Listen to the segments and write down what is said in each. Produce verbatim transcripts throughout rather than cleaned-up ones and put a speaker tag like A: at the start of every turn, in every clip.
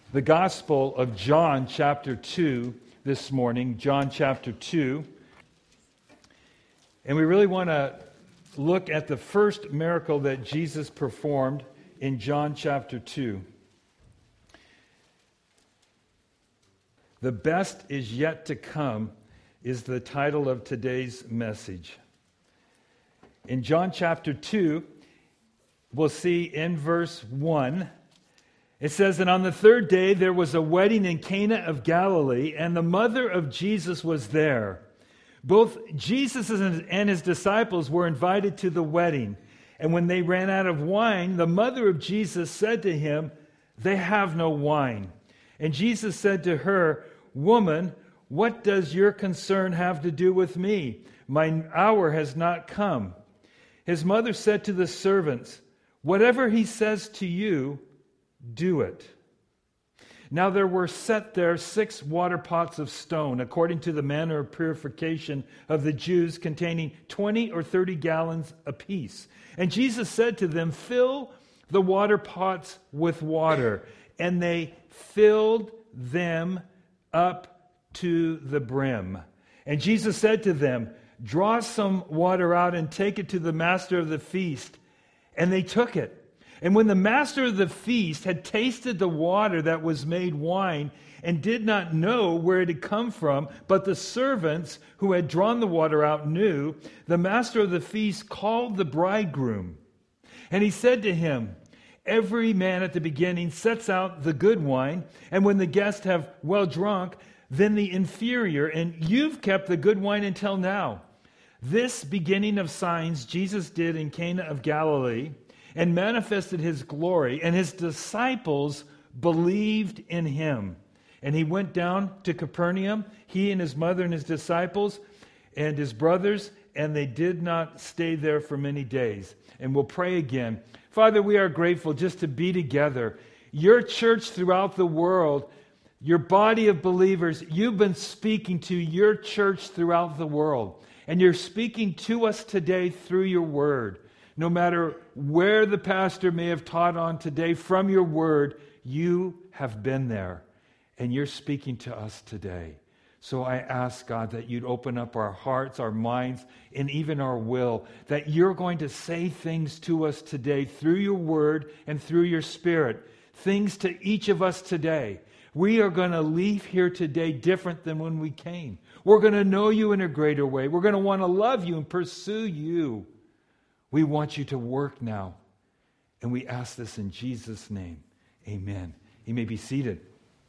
A: the Gospel of John chapter two this morning, John chapter two. And we really want to look at the first miracle that Jesus performed in John chapter two. The best is yet to come is the title of today's message. In John chapter two, we'll see in verse one, it says, "And on the third day there was a wedding in Cana of Galilee, and the mother of Jesus was there. Both Jesus and his disciples were invited to the wedding. And when they ran out of wine, the mother of Jesus said to him, 'They have no wine.' And Jesus said to her, 'Woman, what does your concern have to do with me? My hour has not come.' His mother said to the servants, 'Whatever he says to you, do it.' Now there were set there six water pots of stone, according to the manner of purification of the Jews, containing twenty or thirty gallons apiece. And Jesus said to them, 'Fill the water pots with water.' And they filled them up to the brim. And Jesus said to them, 'Draw some water out and take it to the master of the feast.' And they took it. And when the master of the feast had tasted the water that was made wine and did not know where it had come from, but the servants who had drawn the water out knew, the master of the feast called the bridegroom. And he said to him, 'Every man at the beginning sets out the good wine, and when the guests have well drunk, then the inferior, and you've kept the good wine until now.' This beginning of signs Jesus did in Cana of Galilee, and manifested his glory, and his disciples believed in him. And he went down to Capernaum, he and his mother and his disciples and his brothers, and they did not stay there for many days." And we'll pray again. Father, we are grateful just to be together. Your church throughout the world, your body of believers, you've been speaking to your church throughout the world. And you're speaking to us today through your word. No matter where the pastor may have taught on today, from your word, you have been there. And you're speaking to us today. So I ask, God, that you'd open up our hearts, our minds, and even our will, that you're going to say things to us today through your word and through your spirit. Things to each of us today. We are going to leave here today different than when we came. We're going to know you in a greater way. We're going to want to love you and pursue you. We want you to work now. And we ask this in Jesus' name. Amen. You may be seated.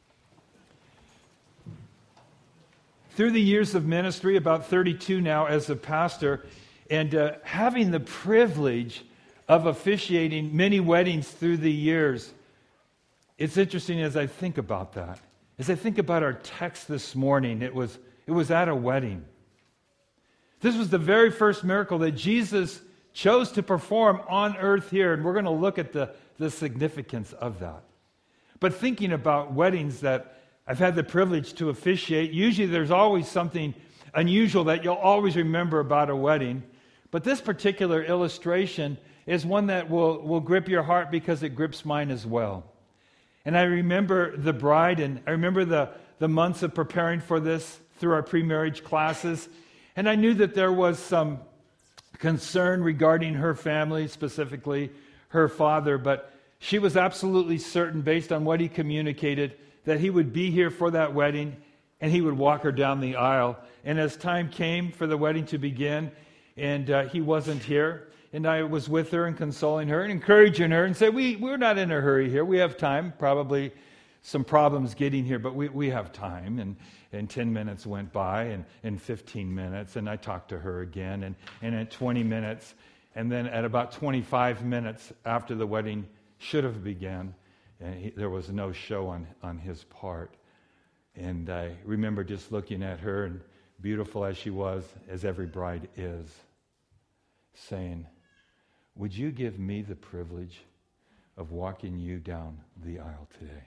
A: Through the years of ministry, about thirty-two now as a pastor, and uh, having the privilege of officiating many weddings through the years, it's interesting as I think about that. As I think about our text this morning, it was, it was at a wedding. This was the very first miracle that Jesus chose to perform on earth here, and we're going to look at the, the significance of that. But thinking about weddings that I've had the privilege to officiate, usually there's always something unusual that you'll always remember about a wedding. But this particular illustration is one that will, will grip your heart because it grips mine as well. And I remember the bride, and I remember the, the months of preparing for this through our pre-marriage classes, and I knew that there was some concern regarding her family, specifically her father, but she was absolutely certain, based on what he communicated, that he would be here for that wedding and he would walk her down the aisle. And as time came for the wedding to begin, and uh, he wasn't here, and I was with her and consoling her and encouraging her and said, we, we're not in a hurry here. We have time, probably some problems getting here, but we, we have time. And And ten minutes went by, and, and fifteen minutes, and I talked to her again, and, and at twenty minutes, and then at about twenty-five minutes after the wedding should have begun, and he, there was no show on, on his part. And I remember just looking at her, and beautiful as she was, as every bride is, saying, "Would you give me the privilege of walking you down the aisle today?"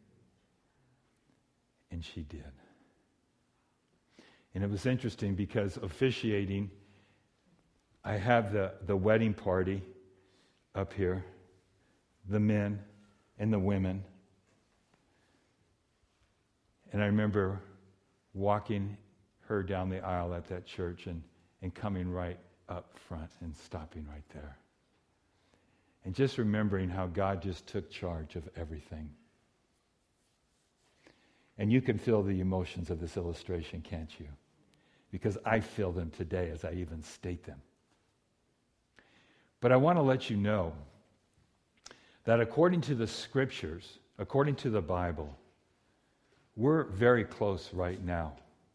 A: And she did. And it was interesting because officiating, I had the, the wedding party up here, the men and the women. And I remember walking her down the aisle at that church and, and coming right up front and stopping right there. And just remembering how God just took charge of everything. And you can feel the emotions of this illustration, can't you? Because I feel them today as I even state them. But I want to let you know that according to the Scriptures, according to the Bible, we're very close right now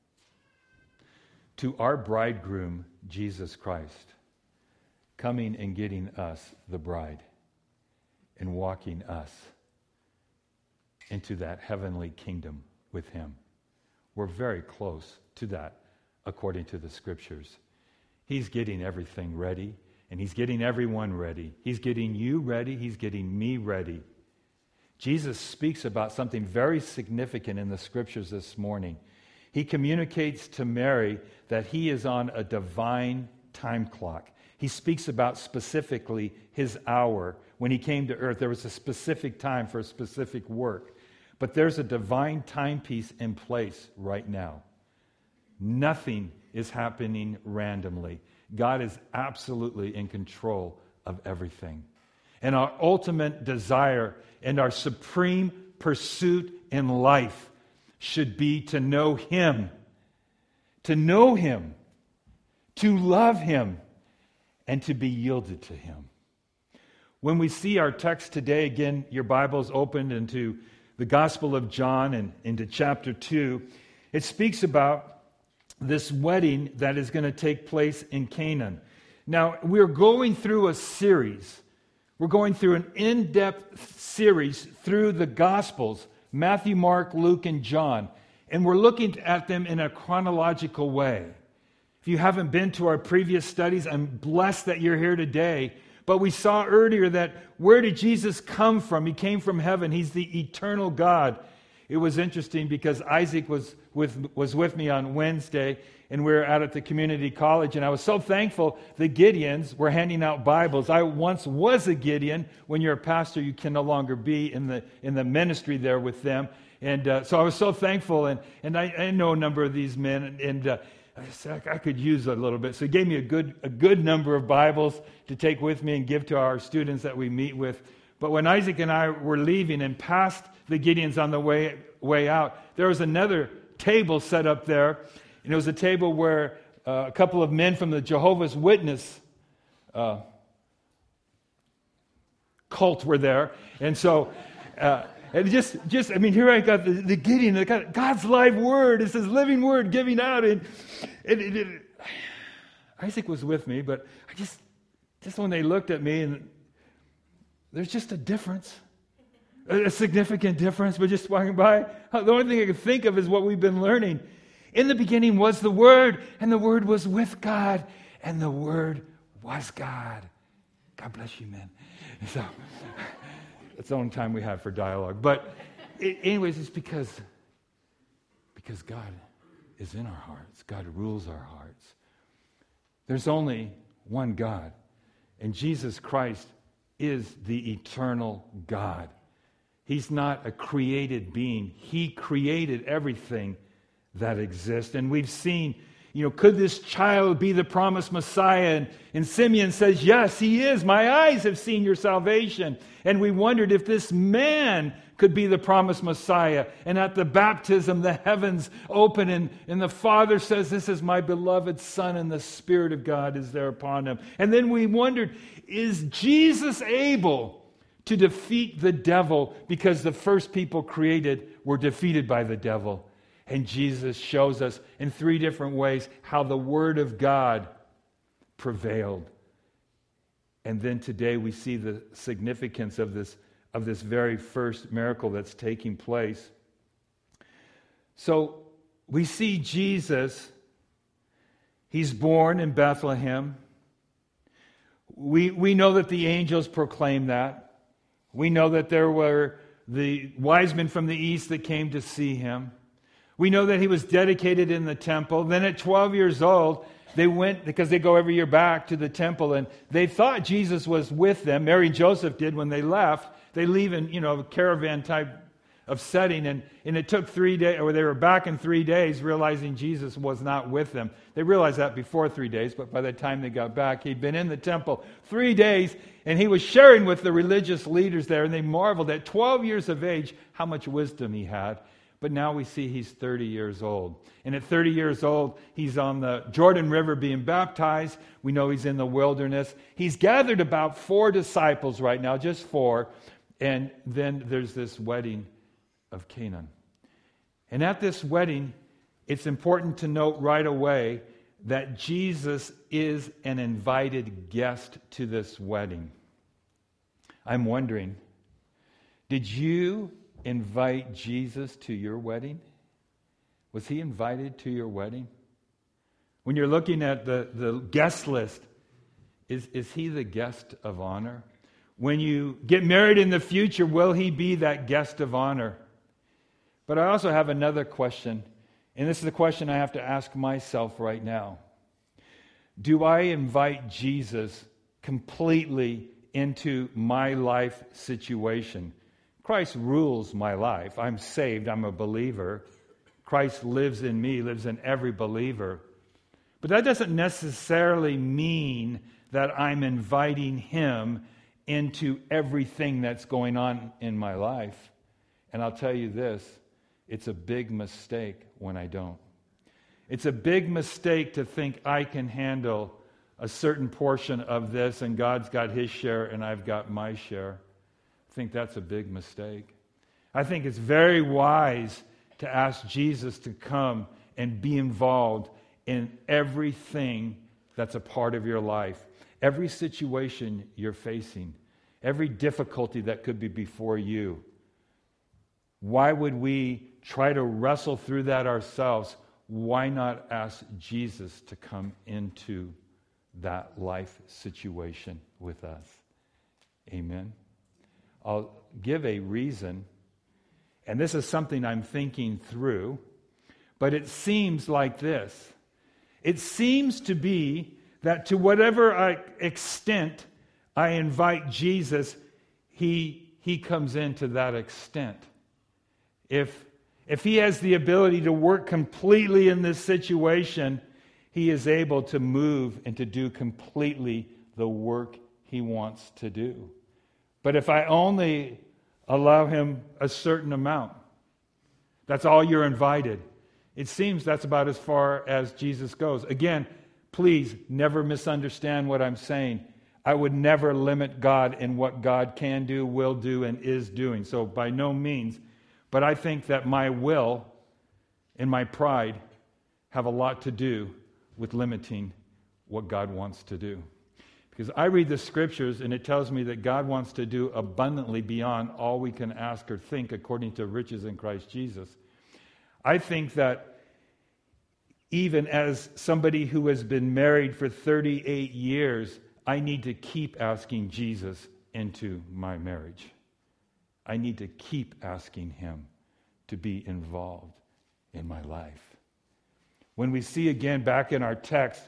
A: to our bridegroom, Jesus Christ, coming and getting us, the bride, and walking us into that heavenly kingdom with him. We're very close to that, according to the Scriptures. He's getting everything ready, and he's getting everyone ready. He's getting you ready. He's getting me ready. Jesus speaks about something very significant in the Scriptures this morning. He communicates to Mary that he is on a divine time clock. He speaks about specifically his hour. When he came to earth, there was a specific time for a specific work. But there's a divine timepiece in place right now. Nothing is happening randomly. God is absolutely in control of everything. And our ultimate desire and our supreme pursuit in life should be to know him, to know him, to love him, and to be yielded to him. When we see our text today, again, your Bible's opened into the Gospel of John and into chapter two. It speaks about this wedding that is going to take place in Canaan. Now, we're going through a series. We're going through an in-depth series through the Gospels, Matthew, Mark, Luke, and John. And we're looking at them in a chronological way. If you haven't been to our previous studies, I'm blessed that you're here today. But we saw earlier that where did Jesus come from? He came from heaven. He's the eternal God. It was interesting because Isaac was with, was with me on Wednesday, and we were out at the community college, and I was so thankful the Gideons were handing out Bibles. I once was a Gideon. When you're a pastor, you can no longer be in the in the ministry there with them. And uh, so I was so thankful, and, and I, I know a number of these men, and, and uh, I said I could use a little bit. So he gave me a good a good number of Bibles to take with me and give to our students that we meet with. But when Isaac and I were leaving and passed the Gideons on the way way out, there was another table set up there, and it was a table where uh, a couple of men from the Jehovah's Witness uh, cult were there, and so. Uh, And just, just, I mean, here I got the, the Gideon, I got God's live word. It's his living word giving out. And, and, and, and Isaac was with me, but I just, just when they looked at me, and there's just a difference, a, a significant difference. But just walking by, the only thing I could think of is what we've been learning. In the beginning was the Word, and the Word was with God, and the Word was God. God bless you, man. So. It's the only time we have for dialogue. But it, anyways, it's because, because God is in our hearts. God rules our hearts. There's only one God. And Jesus Christ is the eternal God. He's not a created being. He created everything that exists. And we've seen, you know, could this child be the promised Messiah? And, and Simeon says, yes, he is. My eyes have seen your salvation. And we wondered if this man could be the promised Messiah. And at the baptism, the heavens open, and, and the Father says, this is my beloved Son, and the Spirit of God is there upon him. And then we wondered, is Jesus able to defeat the devil? Because the first people created were defeated by the devil. And Jesus shows us in three different ways how the Word of God prevailed. And then today we see the significance of this, of this very first miracle that's taking place. So we see Jesus, he's born in Bethlehem. We, we know that the angels proclaim that. We know that there were the wise men from the east that came to see him. We know that he was dedicated in the temple. Then at twelve years old, they went, because they go every year back to the temple, and they thought Jesus was with them. Mary and Joseph did when they left. They leave in, you know, a caravan type of setting, and, and it took three days, or they were back in three days, realizing Jesus was not with them. They realized that before three days, but by the time they got back, he'd been in the temple three days, and he was sharing with the religious leaders there, and they marveled at twelve years of age how much wisdom he had. But now we see he's thirty years old. And at thirty years old, he's on the Jordan River being baptized. We know he's in the wilderness. He's gathered about four disciples right now, just four. And then there's this wedding of Canaan. And at this wedding, it's important to note right away that Jesus is an invited guest to this wedding. I'm wondering, did you invite Jesus to your wedding? Was he invited to your wedding? When you're looking at the, the guest list, is, is he the guest of honor? When you get married in the future, will he be that guest of honor? But I also have another question, and this is the question I have to ask myself right now. Do I invite Jesus completely into my life situation? Christ rules my life. I'm saved. I'm a believer. Christ lives in me, lives in every believer. But that doesn't necessarily mean that I'm inviting him into everything that's going on in my life. And I'll tell you this, it's a big mistake when I don't. It's a big mistake to think I can handle a certain portion of this and God's got his share and I've got my share. I think that's a big mistake. I think it's very wise to ask Jesus to come and be involved in everything that's a part of your life, every situation you're facing, every difficulty that could be before you. Why would we try to wrestle through that ourselves? Why not ask Jesus to come into that life situation with us? Amen. I'll give a reason, and this is something I'm thinking through, but it seems like this. It seems to be that to whatever I, extent I invite Jesus, he, he comes into that extent. If, if he has the ability to work completely in this situation, he is able to move and to do completely the work he wants to do. But if I only allow him a certain amount, that's all you're invited. It seems that's about as far as Jesus goes. Again, please never misunderstand what I'm saying. I would never limit God in what God can do, will do, and is doing. So by no means. But I think that my will and my pride have a lot to do with limiting what God wants to do. Because I read the scriptures and it tells me that God wants to do abundantly beyond all we can ask or think according to riches in Christ Jesus. I think that even as somebody who has been married for thirty-eight years, I need to keep asking Jesus into my marriage. I need to keep asking him to be involved in my life. When we see again back in our text,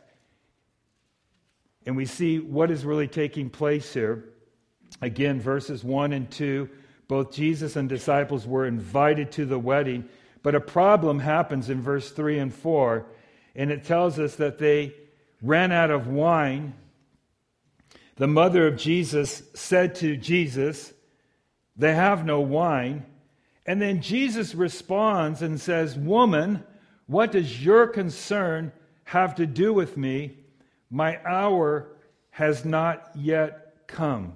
A: and we see what is really taking place here. Again, verses one and two, both Jesus and disciples were invited to the wedding, but a problem happens in verse three and four, and it tells us that they ran out of wine. The mother of Jesus said to Jesus, "They have no wine." And then Jesus responds and says, "Woman, what does your concern have to do with me? My hour has not yet come."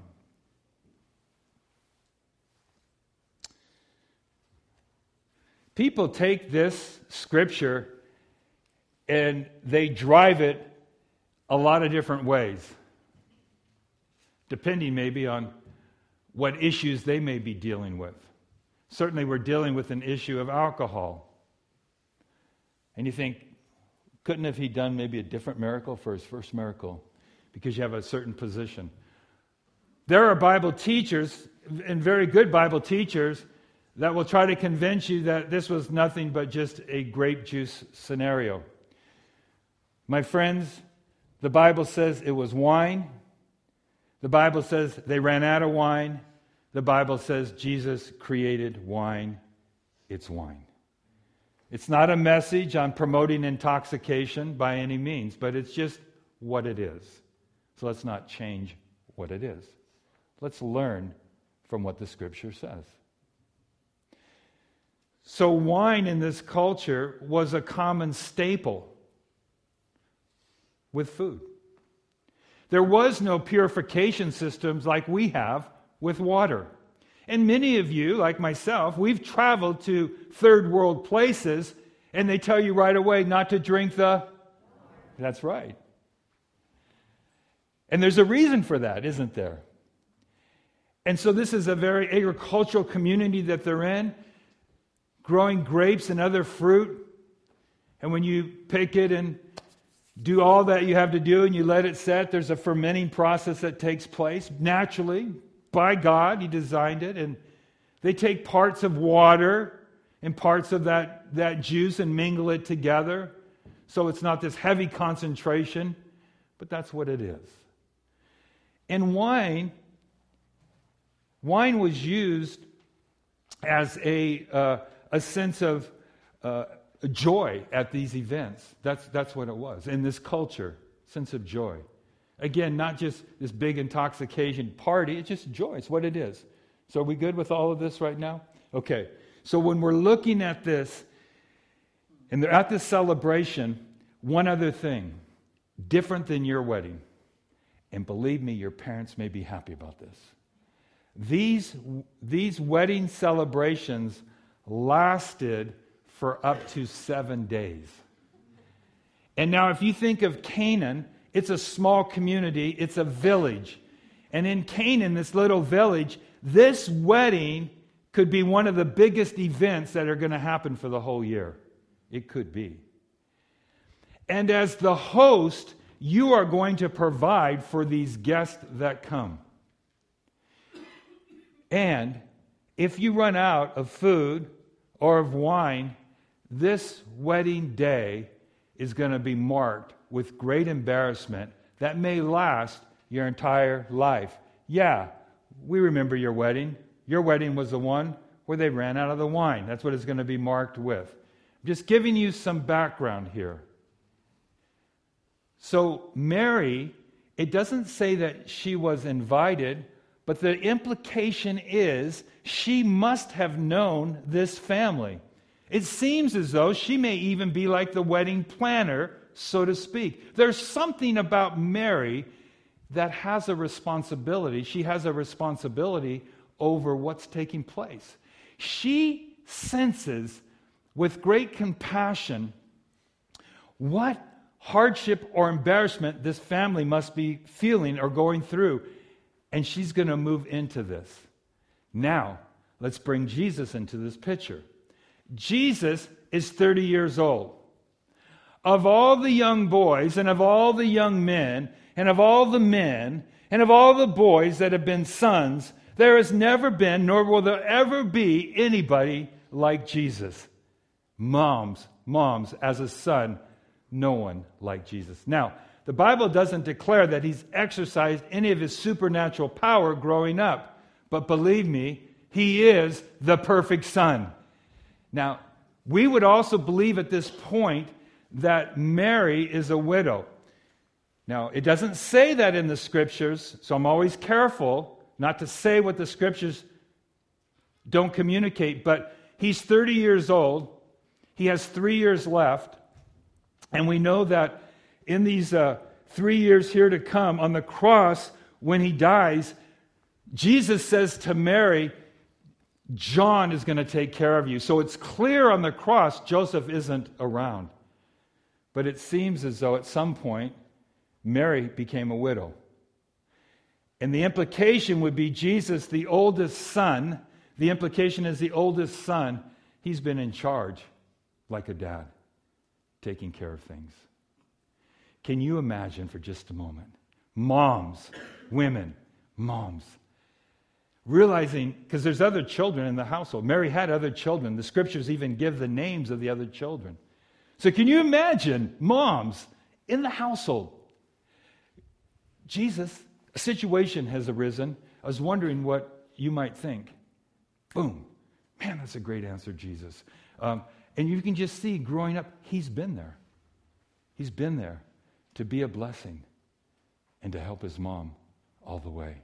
A: People take this scripture and they drive it a lot of different ways, depending maybe on what issues they may be dealing with. Certainly we're dealing with an issue of alcohol. And you think, couldn't have he done maybe a different miracle for his first miracle? Because you have a certain position. There are Bible teachers, and very good Bible teachers, that will try to convince you that this was nothing but just a grape juice scenario. My friends, the Bible says it was wine. The Bible says they ran out of wine. The Bible says Jesus created wine it's wine. It's not a message on promoting intoxication by any means, but it's just what it is. So let's not change what it is. Let's learn from what the Scripture says. So wine in this culture was a common staple with food. There was no purification systems like we have with water. And many of you, like myself, we've traveled to third world places, and they tell you right away not to drink the... That's right. And there's a reason for that, isn't there? And so this is a very agricultural community that they're in, growing grapes and other fruit. And when you pick it and do all that you have to do and you let it set, there's a fermenting process that takes place naturally by God. He designed it. And they take parts of water and parts of that, that juice and mingle it together. So it's not this heavy concentration, but that's what it is. And wine, wine was used as a, uh, a sense of uh, joy at these events. That's, that's what it was. In this culture, sense of joy. Again, not just this big intoxication party, it's just joy. It's what it is. So are we good with all of this right now? Okay. So when we're looking at this, and they're at this celebration, one other thing, different than your wedding. And believe me, your parents may be happy about this. These, these wedding celebrations lasted for up to seven days. And now if you think of Canaan, it's a small community, it's a village. And in Canaan, this little village, this wedding could be one of the biggest events that are going to happen for the whole year. It could be. And as the host, you are going to provide for these guests that come. And if you run out of food or of wine, this wedding day is going to be marked with great embarrassment that may last your entire life. Yeah, we remember your wedding. Your wedding was the one where they ran out of the wine. That's what it's going to be marked with. I'm just giving you some background here. So Mary, it doesn't say that she was invited, but the implication is she must have known this family. It seems as though she may even be like the wedding planner, so to speak. There's something about Mary that has a responsibility. She has a responsibility over what's taking place. She senses with great compassion what hardship or embarrassment this family must be feeling or going through. And she's going to move into this. Now, let's bring Jesus into this picture. Jesus is thirty years old. Of all the young boys and of all the young men and of all the men and of all the boys that have been sons, there has never been, nor will there ever be, anybody like Jesus. Moms, moms, as a son, no one like Jesus. Now, the Bible doesn't declare that he's exercised any of his supernatural power growing up. But believe me, he is the perfect son. Now, we would also believe at this point that Mary is a widow. Now, it doesn't say that in the Scriptures, so I'm always careful not to say what the Scriptures don't communicate. But he's thirty years old. He has three years left. And we know that in these uh, three years here to come, on the cross, when he dies, Jesus says to Mary, John is going to take care of you. So it's clear on the cross Joseph isn't around. But it seems as though at some point, Mary became a widow. And the implication would be Jesus, the oldest son, the implication is the oldest son, he's been in charge like a dad, taking care of things. Can you imagine for just a moment? Moms, women, moms, realizing, because there's other children in the household. Mary had other children. The Scriptures even give the names of the other children. So can you imagine moms in the household? Jesus, a situation has arisen. I was wondering what you might think. Boom. Man, that's a great answer, Jesus. Um, and you can just see, growing up, he's been there. He's been there to be a blessing and to help his mom all the way.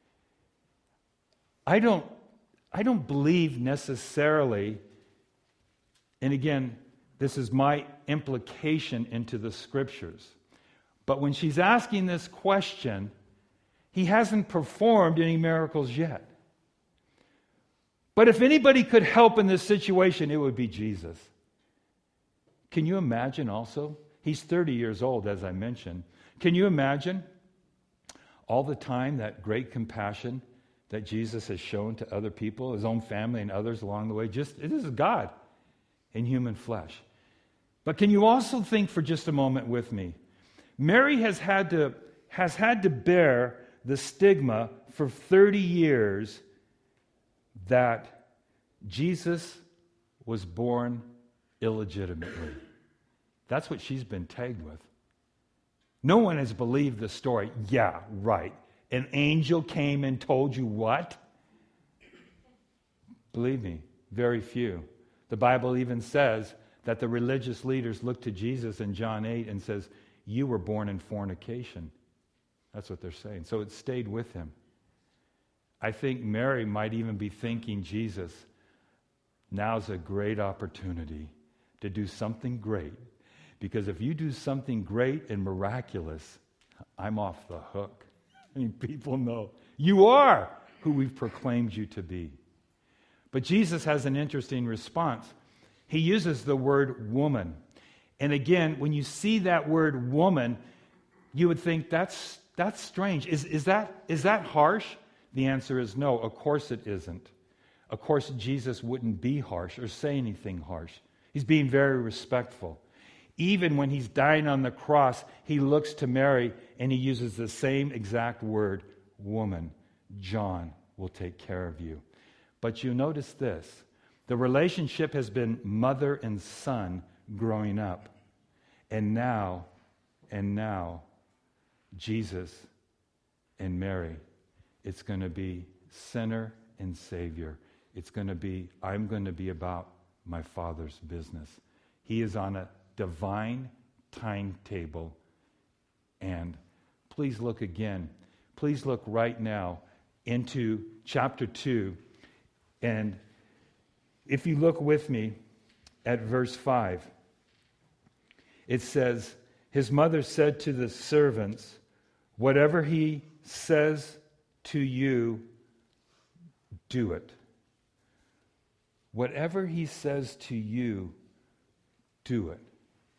A: I don't, I don't believe necessarily, and again, this is my implication into the scriptures, but when she's asking this question, he hasn't performed any miracles yet. But if anybody could help in this situation, it would be Jesus. Can you imagine also? He's thirty years old, as I mentioned. Can you imagine all the time that great compassion that Jesus has shown to other people, his own family and others along the way? Just, it is God in human flesh. But can you also think for just a moment with me? Mary has had to, has had to bear the stigma for thirty years that Jesus was born illegitimately. That's what she's been tagged with. No one has believed the story. Yeah, right. An angel came and told you what? Believe me, very few. The Bible even says that the religious leaders looked to Jesus in John eight and says, you were born in fornication. That's what they're saying. So it stayed with him. I think Mary might even be thinking, Jesus, now's a great opportunity to do something great. Because if you do something great and miraculous, I'm off the hook. I mean, people know you are who we've proclaimed you to be. But Jesus has an interesting response. He uses the word woman. And again, when you see that word woman, you would think that's that's strange. Is, is that is that harsh? The answer is no. Of course it isn't. Of course, Jesus wouldn't be harsh or say anything harsh. He's being very respectful. Even when he's dying on the cross, he looks to Mary and he uses the same exact word, woman. John will take care of you. But you notice this. The relationship has been mother and son growing up. And now, and now, Jesus and Mary, it's going to be sinner and Savior. It's going to be, I'm going to be about my Father's business. He is on a divine timetable. And please look again. Please look right now into chapter two. And if you look with me at verse five, it says, his mother said to the servants, whatever he says to you, do it. Whatever he says to you, do it.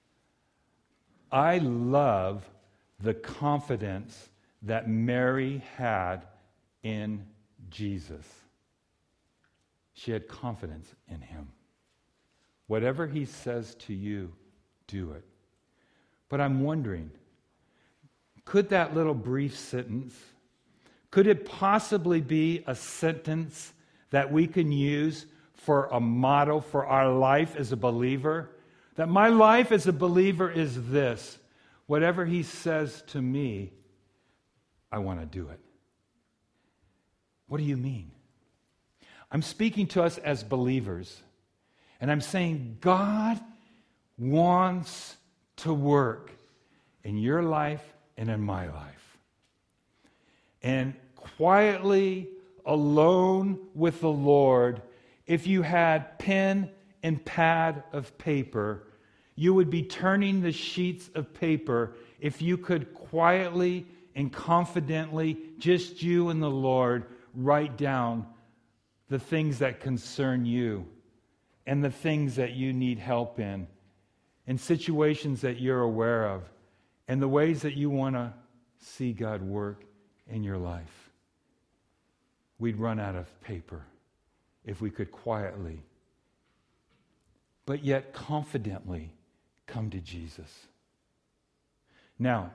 A: I love the confidence that Mary had in Jesus. She had confidence in him. Whatever he says to you, do it. But I'm wondering, could that little brief sentence, could it possibly be a sentence that we can use for a motto for our life as a believer? That my life as a believer is this: whatever he says to me, I want to do it. What do you mean? I'm speaking to us as believers, and I'm saying God wants to work in your life and in my life. And quietly, alone with the Lord, if you had pen and pad of paper, you would be turning the sheets of paper if you could quietly and confidently, just you and the Lord, write down the things that concern you and the things that you need help in, and situations that you're aware of, and the ways that you want to see God work in your life. We'd run out of paper if we could quietly, but yet confidently, come to Jesus. Now,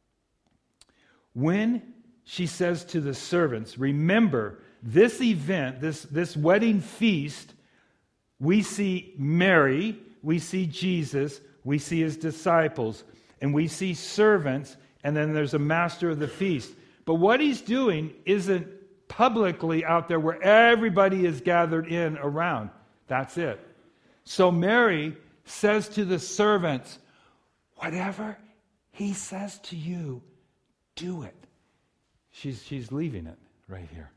A: when she says to the servants, remember, this event, this, this wedding feast, we see Mary, we see Jesus, we see his disciples, and we see servants, and then there's a master of the feast. But what he's doing isn't publicly out there where everybody is gathered in around. That's it. So Mary says to the servants, whatever he says to you, do it. She's, she's leaving it right here.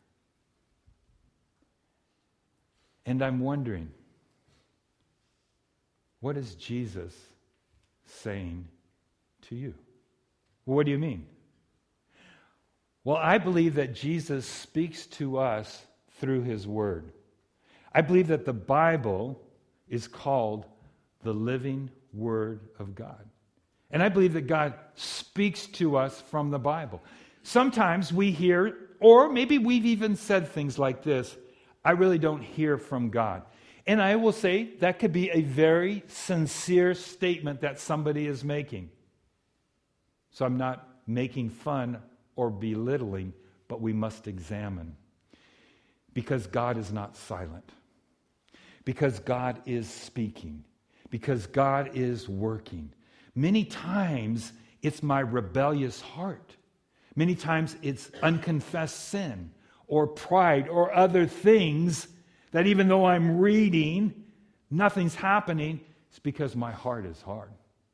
A: And I'm wondering, what is Jesus saying to you? What do you mean? Well, I believe that Jesus speaks to us through his word. I believe that the Bible is called the living word of God. And I believe that God speaks to us from the Bible. Sometimes we hear, or maybe we've even said things like this, I really don't hear from God. And I will say that could be a very sincere statement that somebody is making. So I'm not making fun or belittling, but we must examine. Because God is not silent. Because God is speaking. Because God is working. Many times it's my rebellious heart. Many times it's unconfessed sin or pride or other things that even though I'm reading, nothing's happening. It's because my heart is hard.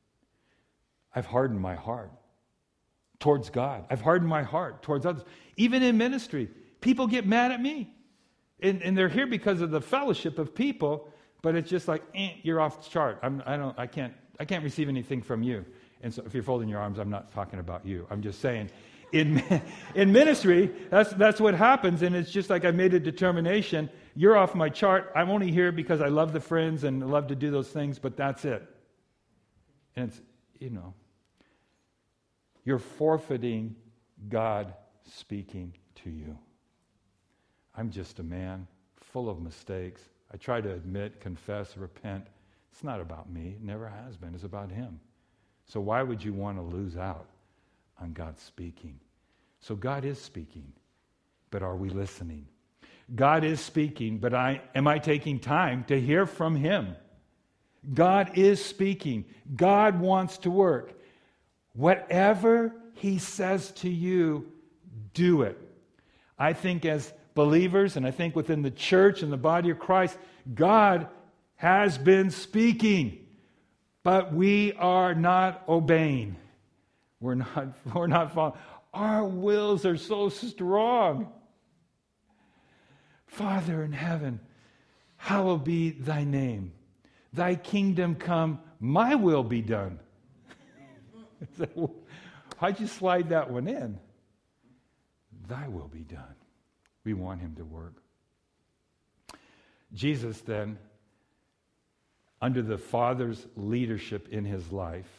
A: I've hardened my heart towards God. I've hardened my heart towards others. Even in ministry, people get mad at me. And, and they're here because of the fellowship of people, but it's just like, eh, you're off the chart. I'm, I don't, I can't, I can't receive anything from you. And so if you're folding your arms, I'm not talking about you. I'm just saying, in in ministry, that's that's what happens. And it's just like I made a determination. You're off my chart. I'm only here because I love the friends and love to do those things, but that's it. And it's, you know, you're forfeiting God speaking to you. I'm just a man full of mistakes. I try to admit, confess, repent. It's not about me. It never has been. It's about him. So why would you want to lose out on God speaking? So God is speaking, but are we listening? God is speaking, but I am I taking time to hear from him? God is speaking. God wants to work. Whatever he says to you, do it. I think as believers, and I think within the church and the body of Christ, God has been speaking, but we are not obeying. We're not, we're not following. Our wills are so strong. Father in heaven, hallowed be thy name. Thy kingdom come, my will be done. How'd you slide that one in? Thy will be done. We want him to work. Jesus then, under the Father's leadership in his life,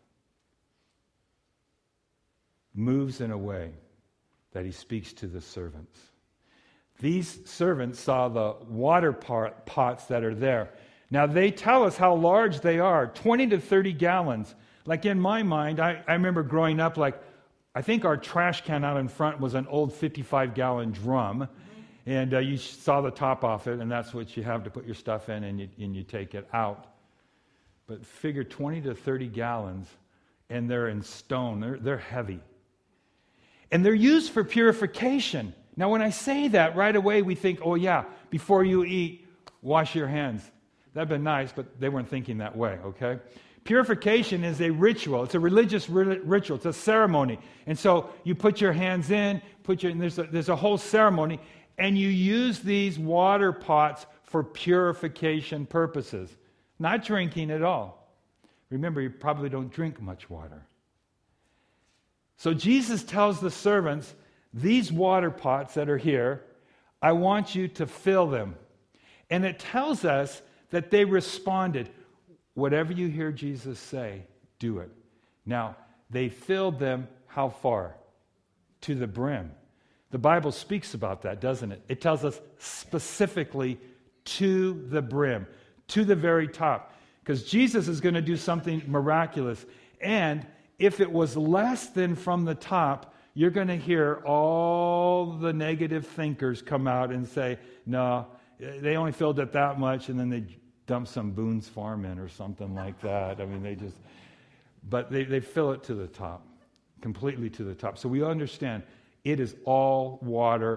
A: moves in a way that he speaks to the servants. These servants saw the water pot, pots that are there. Now they tell us how large they are, twenty to thirty gallons. Like in my mind, I, I remember growing up, like, I think our trash can out in front was an old fifty-five gallon drum. And uh, you saw the top off it, and that's what you have to put your stuff in, and you, and you take it out. But figure twenty to thirty gallons, and they're in stone. They're, they're heavy. And they're used for purification. Now, when I say that, right away we think, oh yeah, before you eat, wash your hands. That'd been nice, but they weren't thinking that way, okay? Purification is a ritual. It's a religious ri- ritual. It's a ceremony. And so you put your hands in, put your, and there's a, there's a whole ceremony, and you use these water pots for purification purposes. Not drinking at all. Remember, you probably don't drink much water. So Jesus tells the servants, these water pots that are here, I want you to fill them. And it tells us that they responded. Whatever you hear Jesus say, do it. Now, they filled them how far? To the brim. The Bible speaks about that, doesn't it? It tells us specifically to the brim, to the very top. Because Jesus is going to do something miraculous. And if it was less than from the top, you're going to hear all the negative thinkers come out and say, no, they only filled it that much, and then they dump some Boone's Farm in or something like that. I mean, they just, but they, they fill it to the top, completely to the top. So we understand it is all water,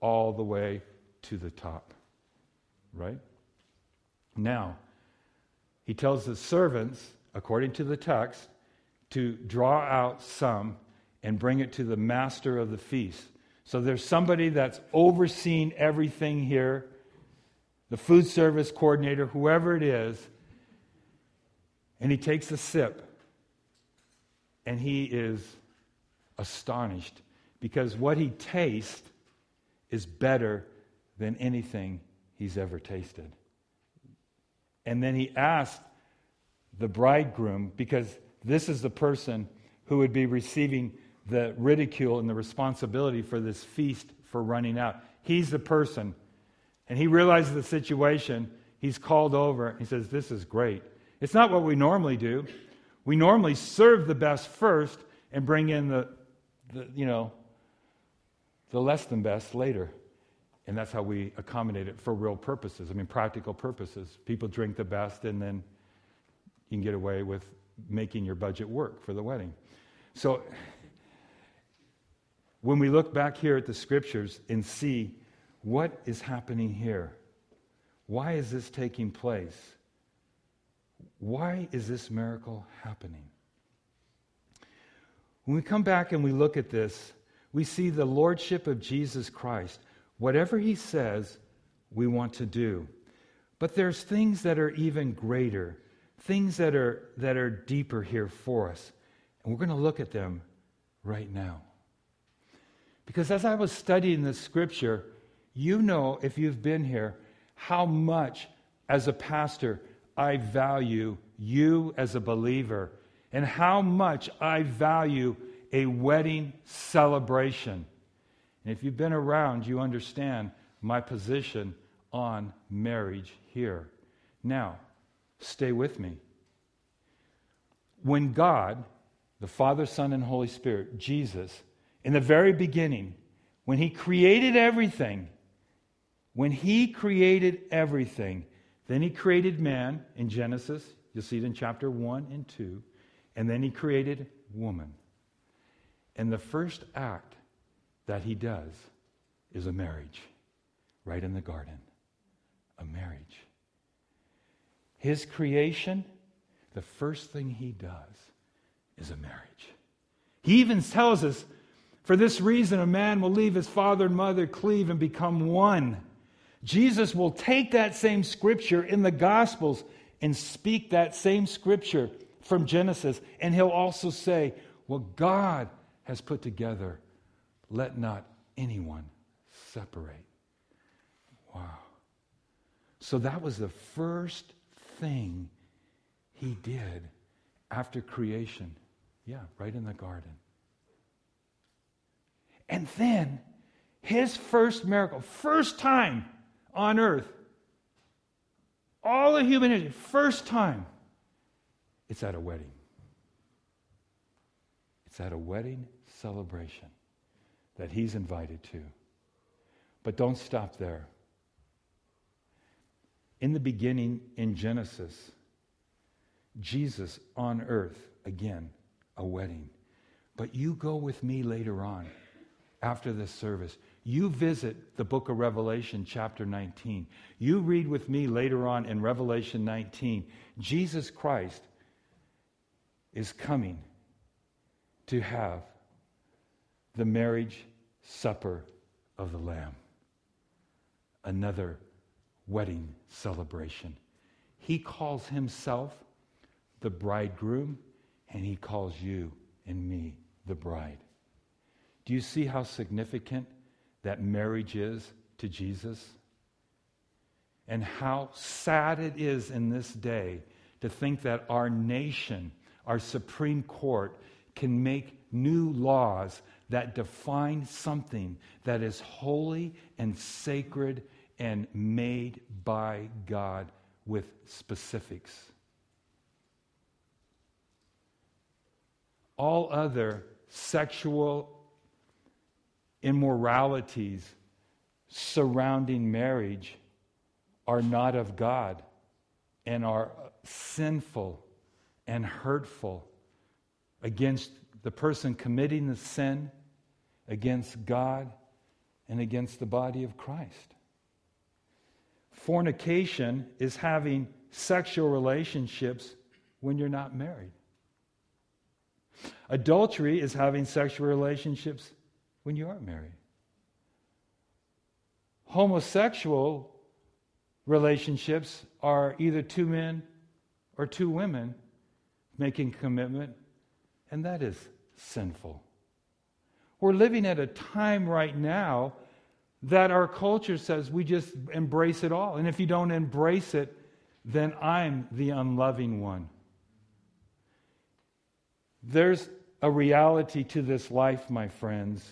A: all the way to the top. Right? Now, he tells the servants, according to the text, to draw out some and bring it to the master of the feast. So there's somebody that's overseeing everything here, the food service coordinator, whoever it is, and he takes a sip, and he is astonished because what he tastes is better than anything he's ever tasted. And then he asked the bridegroom, because this is the person who would be receiving the ridicule and the responsibility for this feast for running out. He's the person, and he realizes the situation. He's called over. He says, this is great. It's not what we normally do. We normally serve the best first and bring in the, the you know, the less than best later. And that's how we accommodate it for real purposes. I mean, practical purposes. People drink the best, and then you can get away with making your budget work for the wedding. So when we look back here at the scriptures and see what is happening here, why is this taking place? Why is this miracle happening? When we come back and we look at this, we see the lordship of Jesus Christ. Whatever he says, we want to do. But there's things that are even greater, things that are that are deeper here for us. And we're going to look at them right now. Because as I was studying this scripture, you know, if you've been here, how much as a pastor I value you as a believer, and how much I value a wedding celebration. And if you've been around, you understand my position on marriage here. Now, stay with me. When God, the Father, Son, and Holy Spirit, Jesus, in the very beginning, when he created everything, when he created everything, then he created man in Genesis. You'll see it in chapter one and two. And then he created woman. And the first act that he does is a marriage, right in the garden. A marriage. His creation, the first thing he does is a marriage. He even tells us, for this reason a man will leave his father and mother, cleave, and become one. Jesus will take that same scripture in the Gospels and speak that same scripture from Genesis, and he'll also say, what God has put together, let not anyone separate. Wow. So that was the first thing he did after creation. Yeah, right in the garden. And then his first miracle, first time on earth, all of humanity, first time, it's at a wedding. It's at a wedding celebration that he's invited to. But don't stop there. In the beginning, in Genesis, Jesus on earth, again, a wedding. But you go with me later on, after this service. You visit the book of Revelation, chapter nineteen. You read with me later on in Revelation nineteen. Jesus Christ is coming to have the marriage supper of the Lamb. Another wedding celebration. He calls himself the bridegroom, and he calls you and me the bride. Do you see how significant that marriage is to Jesus? And how sad it is in this day to think that our nation, our Supreme Court, can make new laws that define something that is holy and sacred and made by God with specifics. All other sexual immoralities surrounding marriage are not of God and are sinful and hurtful against the person committing the sin, against God, and against the body of Christ. Fornication is having sexual relationships when you're not married. Adultery is having sexual relationships when you aren't married. Homosexual relationships are either two men or two women making commitment, and that is sinful. We're living at a time right now that our culture says we just embrace it all. And if you don't embrace it, then I'm the unloving one. There's a reality to this life, my friends.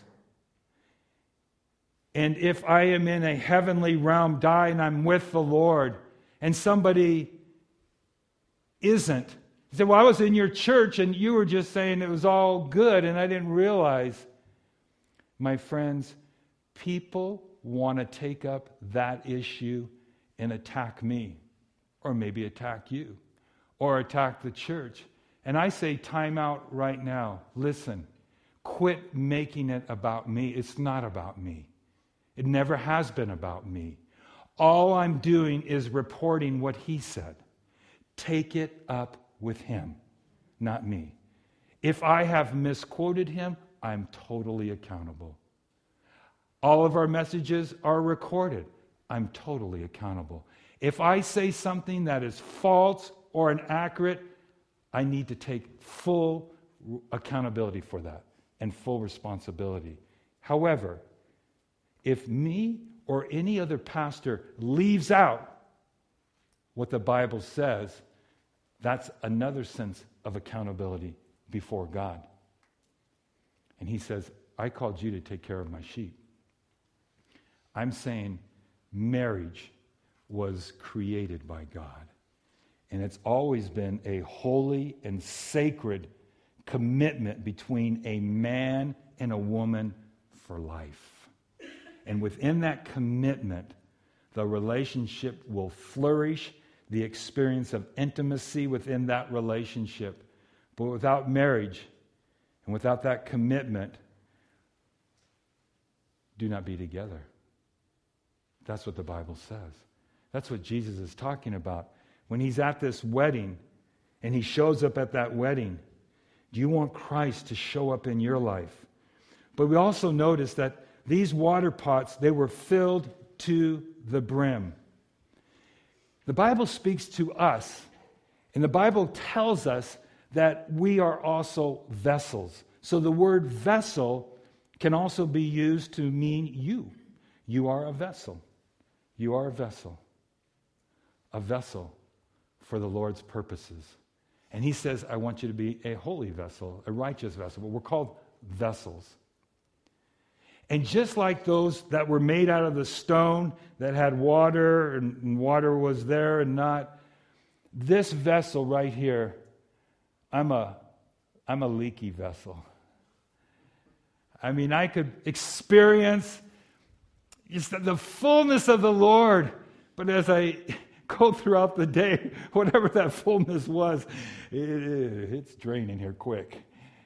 A: And if I am in a heavenly realm, die, and I'm with the Lord, and somebody isn't, you say, well, I was in your church and you were just saying it was all good and I didn't realize. My friends, people want to take up that issue and attack me, or maybe attack you, or attack the church. And I say, time out right now. Listen, quit making it about me. It's not about me. It never has been about me. All I'm doing is reporting what he said. Take it up with him, not me. If I have misquoted him, I'm totally accountable. All of our messages are recorded. I'm totally accountable. If I say something that is false or inaccurate, I need to take full accountability for that and full responsibility. However, if me or any other pastor leaves out what the Bible says, that's another sense of accountability before God. And he says, I called you to take care of my sheep. I'm saying marriage was created by God. And it's always been a holy and sacred commitment between a man and a woman for life. And within that commitment, the relationship will flourish, the experience of intimacy within that relationship. But without marriage and without that commitment, do not be together. That's what the Bible says. That's what Jesus is talking about. When he's at this wedding and he shows up at that wedding, do you want Christ to show up in your life? But we also notice that these water pots, they were filled to the brim. The Bible speaks to us, and the Bible tells us that we are also vessels. So the word vessel can also be used to mean you. You are a vessel. You are a vessel. A vessel for the Lord's purposes. And he says, I want you to be a holy vessel, a righteous vessel. But we're called vessels. And just like those that were made out of the stone that had water, and water was there and not, this vessel right here, I'm a, I'm a leaky vessel. I mean, I could experience just the fullness of the Lord, but as I go throughout the day, whatever that fullness was, it, it, it's draining here quick.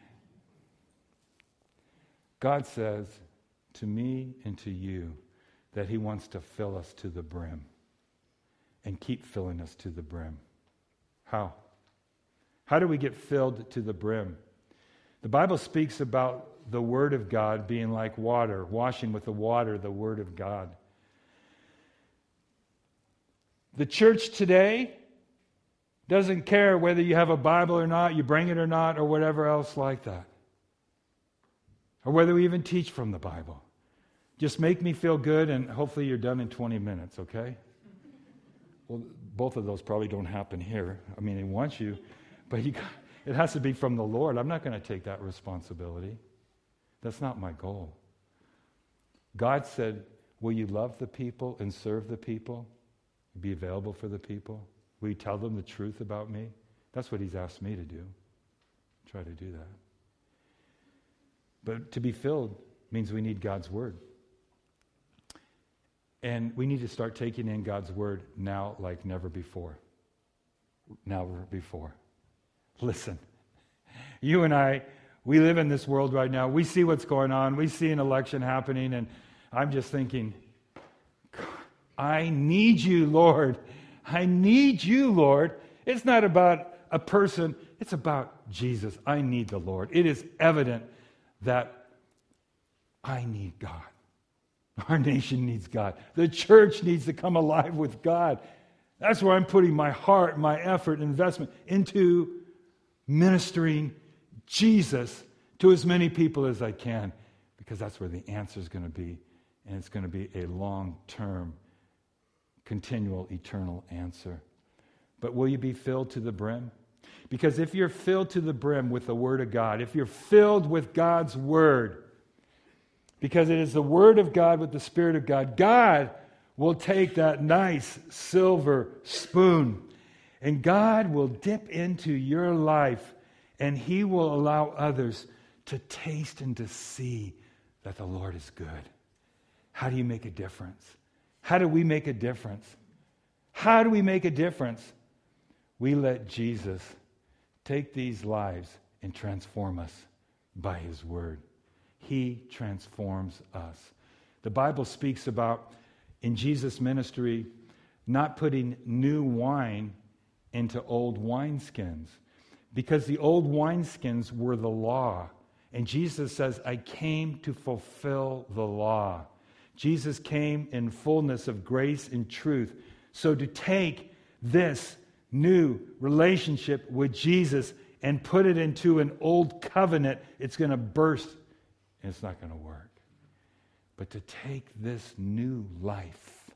A: God says to me and to you that he wants to fill us to the brim and keep filling us to the brim. How? How do we get filled to the brim? The Bible speaks about the Word of God being like water, washing with the water, the Word of God. The church today doesn't care whether you have a Bible or not, you bring it or not, or whatever else like that. Or whether we even teach from the Bible. Just make me feel good, and hopefully you're done in twenty minutes, okay? Well, both of those probably don't happen here. I mean, they want you, but you got, it has to be from the Lord. I'm not going to take that responsibility. That's not my goal. God said, will you love the people and serve the people? Be available for the people? Will you tell them the truth about me? That's what he's asked me to do. Try to do that. But to be filled means we need God's Word. And we need to start taking in God's Word now like never before. Never before. Listen, you and I, we live in this world right now. We see what's going on. We see an election happening, and I'm just thinking, I need you, Lord. I need you, Lord. It's not about a person. It's about Jesus. I need the Lord. It is evident that I need God. Our nation needs God. The church needs to come alive with God. That's where I'm putting my heart, my effort, investment into ministering Jesus to as many people as I can, because that's where the answer is going to be. And it's going to be a long-term, continual, eternal answer. But will you be filled to the brim? Because if you're filled to the brim with the Word of God, if you're filled with God's Word, because it is the Word of God with the Spirit of God, God will take that nice silver spoon and God will dip into your life and He will allow others to taste and to see that the Lord is good. How do you make a difference? How do we make a difference? How do we make a difference? We let Jesus take these lives and transform us by His Word. He transforms us. The Bible speaks about, in Jesus' ministry, not putting new wine into old wineskins, because the old wineskins were the law. And Jesus says, I came to fulfill the law. Jesus came in fullness of grace and truth. So to take this new relationship with Jesus and put it into an old covenant, it's going to burst and it's not going to work. But to take this new life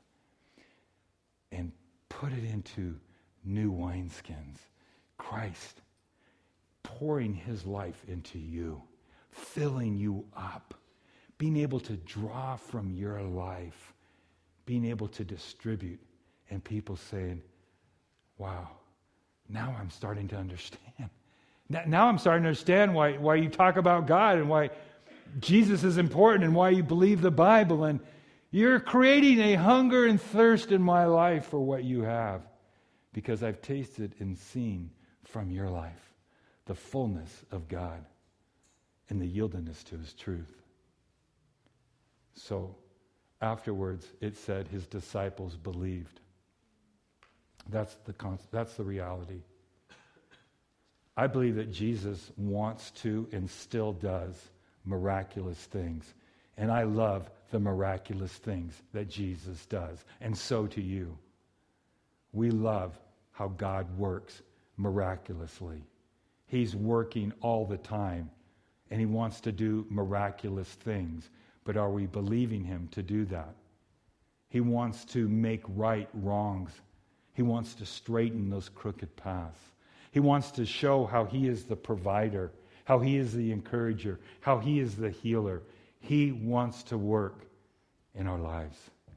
A: and put it into new wineskins, Christ pouring His life into you, filling you up, being able to draw from your life, being able to distribute, and people saying, wow, now I'm starting to understand. Now I'm starting to understand why, why you talk about God and why Jesus is important and why you believe the Bible. And you're creating a hunger and thirst in my life for what you have, because I've tasted and seen from your life the fullness of God and the yieldedness to His truth. So afterwards, it said His disciples believed. That's the con- that's the reality. I believe that Jesus wants to and still does miraculous things. And I love the miraculous things that Jesus does. And so do you. We love how God works miraculously. He's working all the time. And He wants to do miraculous things. But are we believing Him to do that? He wants to make right wrongs. He wants to straighten those crooked paths. He wants to show how He is the provider, how He is the encourager, how He is the healer. He wants to work in our lives.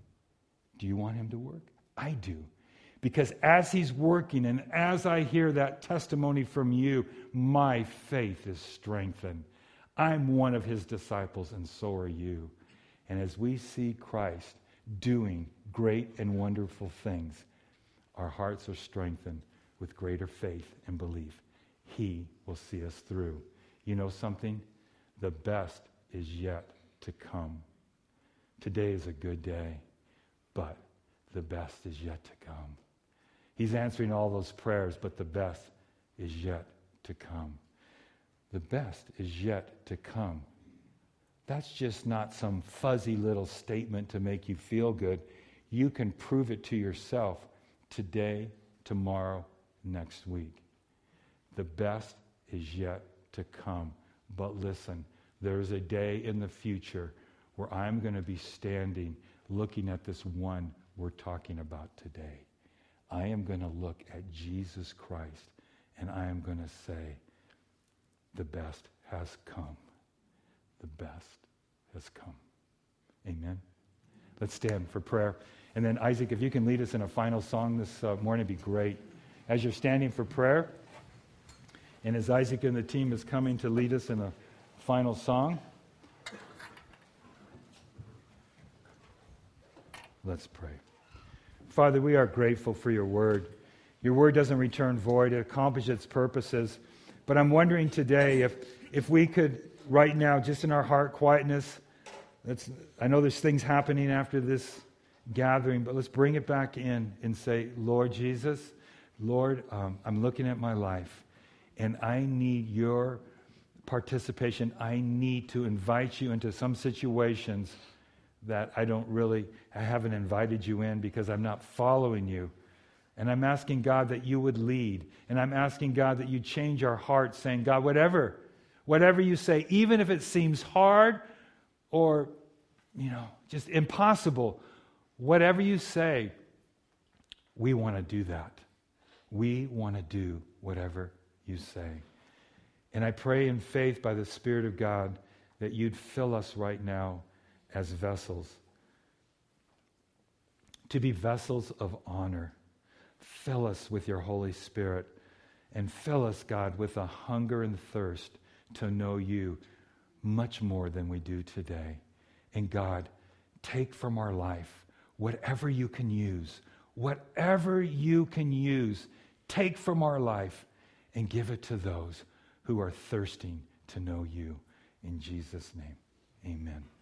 A: Do you want Him to work? I do. Because as He's working and as I hear that testimony from you, my faith is strengthened. I'm one of His disciples and so are you. And as we see Christ doing great and wonderful things, our hearts are strengthened with greater faith and belief. He will see us through. You know something? The best is yet to come. Today is a good day, but the best is yet to come. He's answering all those prayers, but the best is yet to come. The best is yet to come. That's just not some fuzzy little statement to make you feel good. You can prove it to yourself today, tomorrow, next week. The best is yet to come. But listen, there is a day in the future where I'm going to be standing looking at this one we're talking about today. I am going to look at Jesus Christ and I am going to say, the best has come. The best has come. Amen. Let's stand for prayer. And then Isaac, if you can lead us in a final song this uh, morning, it'd be great. As you're standing for prayer, and as Isaac and the team is coming to lead us in a final song, let's pray. Father, we are grateful for your word. Your word doesn't return void. It accomplishes its purposes. But I'm wondering today if, if we could, right now, just in our heart quietness, let's, I know there's things happening after this gathering, but let's bring it back in and say, Lord Jesus, Lord, um, I'm looking at my life, and I need your participation. I need to invite you into some situations that I don't really, I haven't invited you in because I'm not following you. And I'm asking God that you would lead. And I'm asking God that you change our hearts, saying, God, whatever, whatever you say, even if it seems hard or, you know, just impossible, whatever you say, we want to do that. We want to do whatever you say. And I pray in faith by the Spirit of God that you'd fill us right now as vessels, to be vessels of honor. Fill us with your Holy Spirit, and fill us, God, with a hunger and thirst to know you much more than we do today. And God, take from our life whatever you can use, whatever you can use, take from our life and give it to those who are thirsting to know you. In Jesus' name, amen.